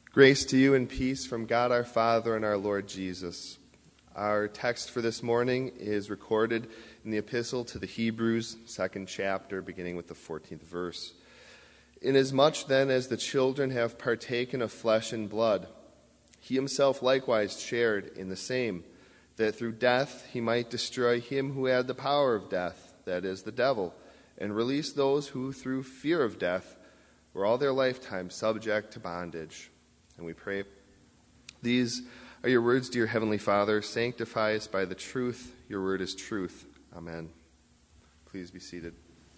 Grace to you and peace from God our Father and our Lord Jesus. Our text for this morning is recorded in the Epistle to the Hebrews, 2nd chapter, beginning with the 14th verse. Inasmuch then as the children have partaken of flesh and blood, he himself likewise shared in the same, that through death he might destroy him who had the power of death, that is, the devil, and release those who through fear of death were all their lifetime subject to bondage. And we pray, these are your words, dear Heavenly Father. Sanctify us by the truth. Your word is truth. Amen. Please be seated.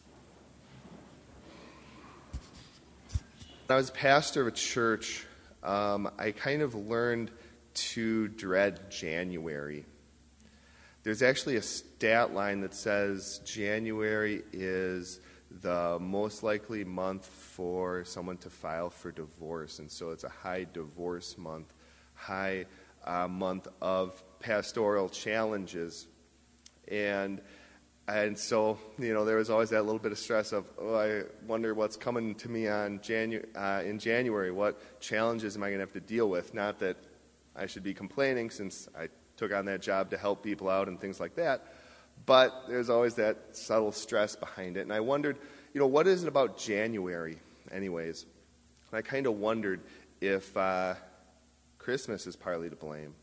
When I was pastor of a church, I kind of learned to dread January. There's actually a stat line that says January is the most likely month for someone to file for divorce, and so it's a high divorce month, high month of pastoral challenges, and so there was always that little bit of stress of, I wonder what's coming to me in January. What challenges am I going to have to deal with? Not that I should be complaining, since I took on that job to help people out and things like that. But there's always that subtle stress behind it. And I wondered, what is it about January anyways? And I kind of wondered if Christmas is partly to blame.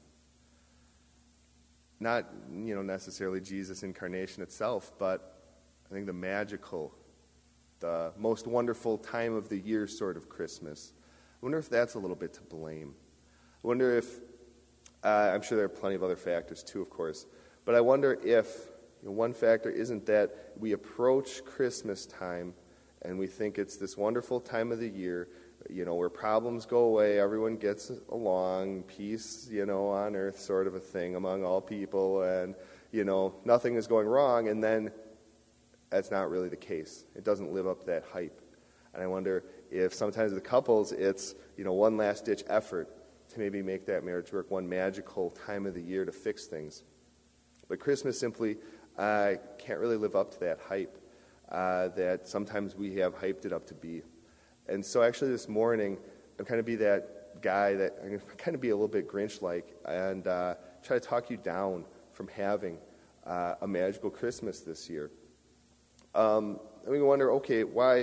Not, necessarily Jesus' incarnation itself, but I think the magical, the most wonderful time of the year sort of Christmas. I wonder if that's a little bit to blame. I wonder if, I'm sure there are plenty of other factors too, of course, but I wonder if one factor isn't that we approach Christmas time and we think it's this wonderful time of the year, where problems go away, everyone gets along, peace, on earth sort of a thing among all people, and, nothing is going wrong, and then that's not really the case. It doesn't live up to that hype. And I wonder if sometimes the couples, it's, one last-ditch effort to maybe make that marriage work, one magical time of the year to fix things. But Christmas simply can't really live up to that hype that sometimes we have hyped it up to be. And so actually this morning, I'm kind of be that guy that I'm going to kind of be a little bit Grinch-like and try to talk you down from having a magical Christmas this year. And we wonder, okay, why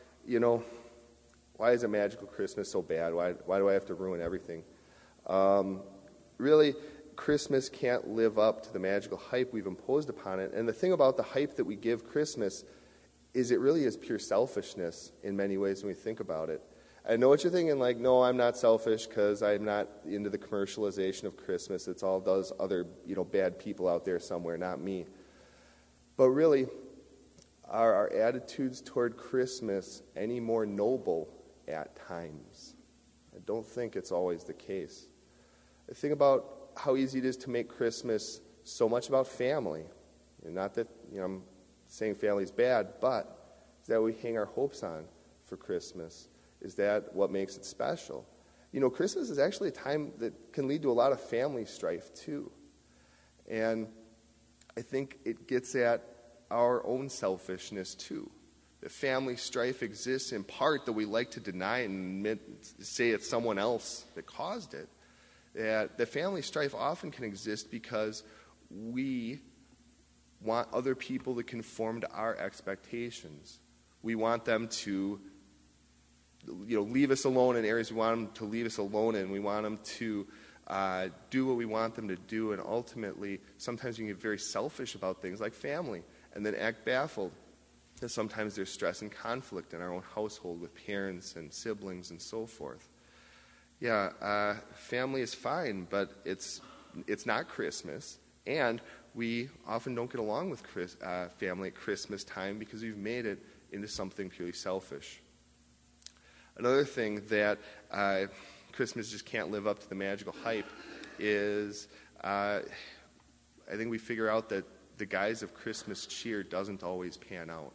is a magical Christmas so bad? Why do I have to ruin everything? Really, Christmas can't live up to the magical hype we've imposed upon it. And the thing about the hype that we give Christmas is it really is pure selfishness in many ways when we think about it. I know what you're thinking, like, no, I'm not selfish because I'm not into the commercialization of Christmas. It's all those other, bad people out there somewhere, not me. But really, are our attitudes toward Christmas any more noble at times? I don't think it's always the case. I think about how easy it is to make Christmas so much about family. And not that, I'm saying family is bad, but is that what we hang our hopes on for Christmas? Is that what makes it special? Christmas is actually a time that can lead to a lot of family strife, too. And I think it gets at our own selfishness, too. The family strife exists in part that we like to deny and say it's someone else that caused it. The family strife often can exist because we want other people to conform to our expectations. We want them to, leave us alone in areas we want them to leave us alone in. We want them to do what we want them to do, and ultimately, sometimes we can get very selfish about things like family, and then act baffled. And sometimes there's stress and conflict in our own household with parents and siblings and so forth. Yeah, family is fine, but it's not Christmas, and we often don't get along with family at Christmas time because we've made it into something purely selfish. Another thing that Christmas just can't live up to the magical hype is I think we figure out that the guise of Christmas cheer doesn't always pan out.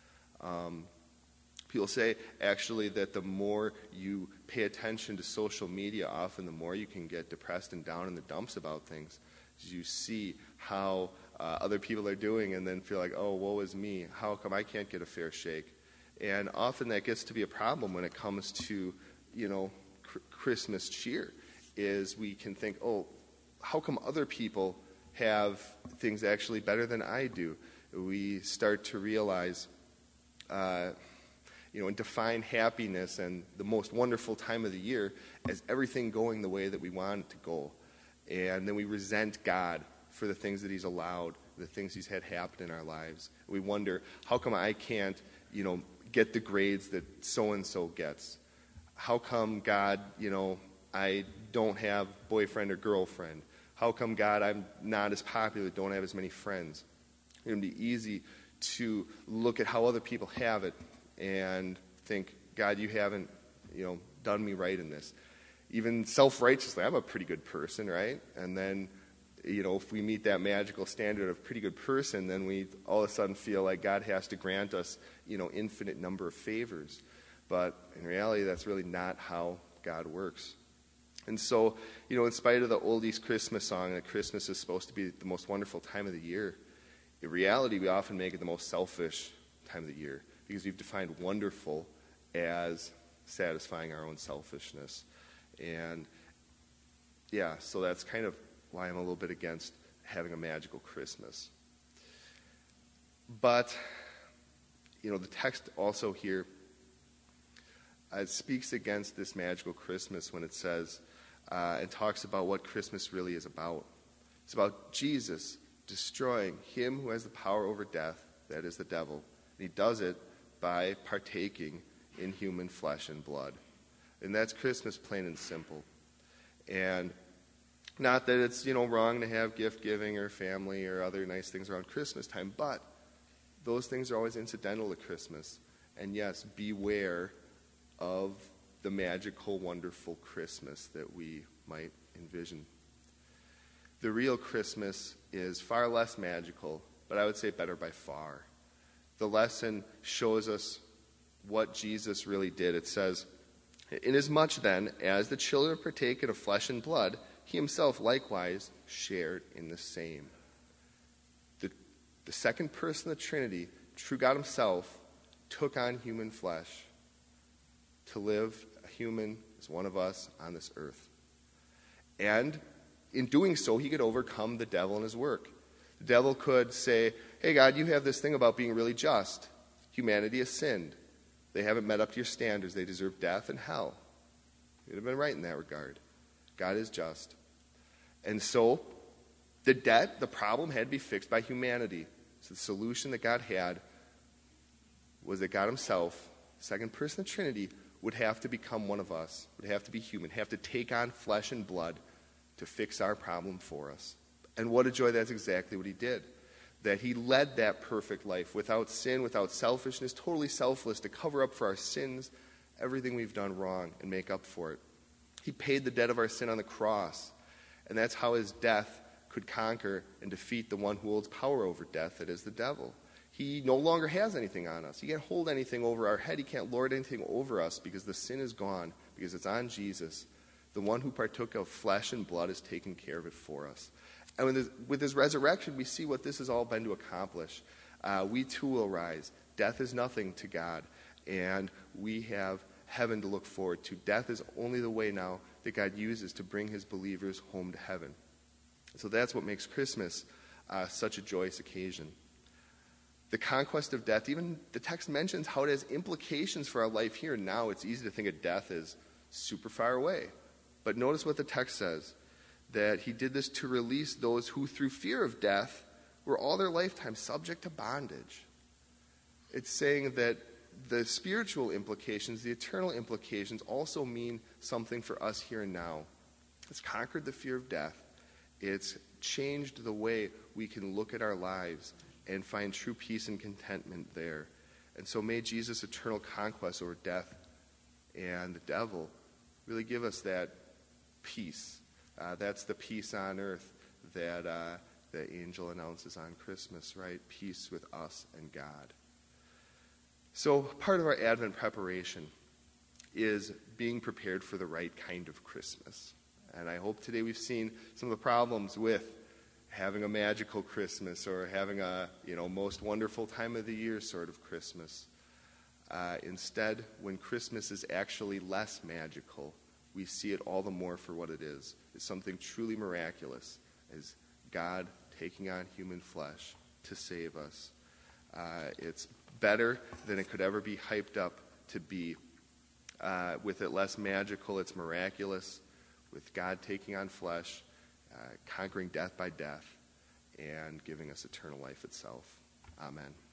People say, actually, that the more you pay attention to social media, often the more you can get depressed and down in the dumps about things. You see how other people are doing and then feel like, oh, woe is me. How come I can't get a fair shake? And often that gets to be a problem when it comes to, Christmas cheer is we can think, oh, how come other people have things actually better than I do? We start to realize, and define happiness and the most wonderful time of the year as everything going the way that we want it to go. And then we resent God for the things that he's allowed, the things he's had happen in our lives. We wonder, how come I can't, get the grades that so-and-so gets? How come, God, I don't have boyfriend or girlfriend? How come, God, I'm not as popular, don't have as many friends? It would be easy to look at how other people have it and think, God, you haven't, done me right in this. Even self-righteously, I'm a pretty good person, right? And then, if we meet that magical standard of pretty good person, then we all of a sudden feel like God has to grant us, infinite number of favors. But in reality, that's really not how God works. And so, in spite of the oldies Christmas song that Christmas is supposed to be the most wonderful time of the year, in reality, we often make it the most selfish time of the year because we've defined wonderful as satisfying our own selfishness. And, so that's kind of why I'm a little bit against having a magical Christmas. But, the text also here speaks against this magical Christmas when it says, and talks about what Christmas really is about. It's about Jesus destroying him who has the power over death, that is the devil. And he does it by partaking in human flesh and blood. And that's Christmas, plain and simple. And not that it's, wrong to have gift giving or family or other nice things around Christmas time, but those things are always incidental to Christmas. And yes, beware of the magical, wonderful Christmas that we might envision. The real Christmas is far less magical, but I would say better by far. The lesson shows us what Jesus really did. It says, "Inasmuch then as the children partake of flesh and blood, he himself likewise shared in the same." The second person of the Trinity, true God himself, took on human flesh to live a human as one of us on this earth. And in doing so, he could overcome the devil and his work. The devil could say, hey, God, you have this thing about being really just. Humanity has sinned. They haven't met up to your standards. They deserve death and hell. You'd have been right in that regard. God is just. And so the problem had to be fixed by humanity. So the solution that God had was that God himself, second person of the Trinity, would have to become one of us, would have to be human, have to take on flesh and blood to fix our problem for us. And what a joy, that's exactly what he did. That he led that perfect life without sin, without selfishness, totally selfless, to cover up for our sins, everything we've done wrong, and make up for it. He paid the debt of our sin on the cross. And that's how his death could conquer and defeat the one who holds power over death, that is the devil. He no longer has anything on us. He can't hold anything over our head. He can't lord anything over us because the sin is gone, because it's on Jesus. The one who partook of flesh and blood has taken care of it for us. And with his resurrection, we see what this has all been to accomplish. We too will rise. Death is nothing to God, and we have heaven to look forward to. Death is only the way now that God uses to bring his believers home to heaven. So that's what makes Christmas such a joyous occasion. The conquest of death, even the text mentions how it has implications for our life here and now. It's easy to think of death as super far away. But notice what the text says, that he did this to release those who through fear of death were all their lifetime subject to bondage. It's saying that the spiritual implications, the eternal implications, also mean something for us here and now. It's conquered the fear of death. It's changed the way we can look at our lives and find true peace and contentment there. And so may Jesus' eternal conquest over death and the devil really give us that peace. That's the peace on earth that the angel announces on Christmas, right? Peace with us and God. So part of our Advent preparation is being prepared for the right kind of Christmas. And I hope today we've seen some of the problems with having a magical Christmas or having a, most wonderful time of the year sort of Christmas. Instead, when Christmas is actually less magical, we see it all the more for what it is. It's something truly miraculous, is God taking on human flesh to save us. It's better than it could ever be hyped up to be. With it less magical, it's miraculous. With God taking on flesh, conquering death by death, and giving us eternal life itself. Amen.